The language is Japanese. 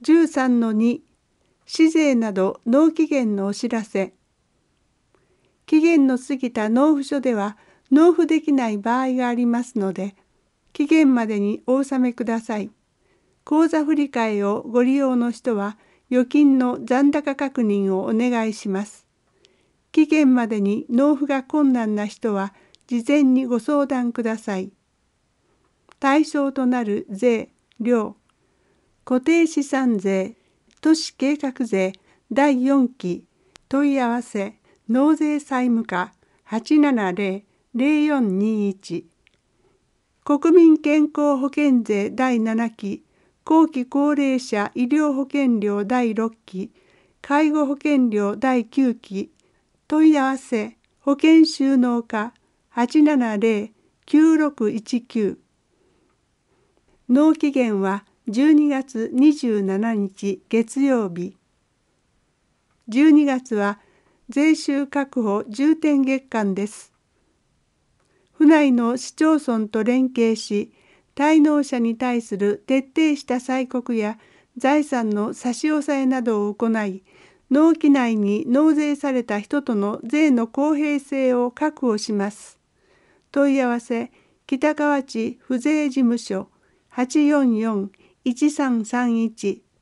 13-2、市税など納期限のお知らせ。期限の過ぎた納付書では納付できない場合がありますので、期限までにお納めください。口座振替をご利用の人は、預金の残高確認をお願いします。期限までに納付が困難な人は、事前にご相談ください。対象となる税、料、固定資産税、都市計画税第4期問い合わせ納税債務課 870-0421 国民健康保険税第7期後期高齢者医療保険料第6期介護保険料第9期問い合わせ保険収納課 870-9619 納期限は12月27日月曜日。12月は税収確保重点月間です。府内の市町村と連携し、滞納者に対する徹底した催告や財産の差し押さえなどを行い、納期内に納税された人との税の公平性を確保します。問い合わせ、北河内府税事務所844-1331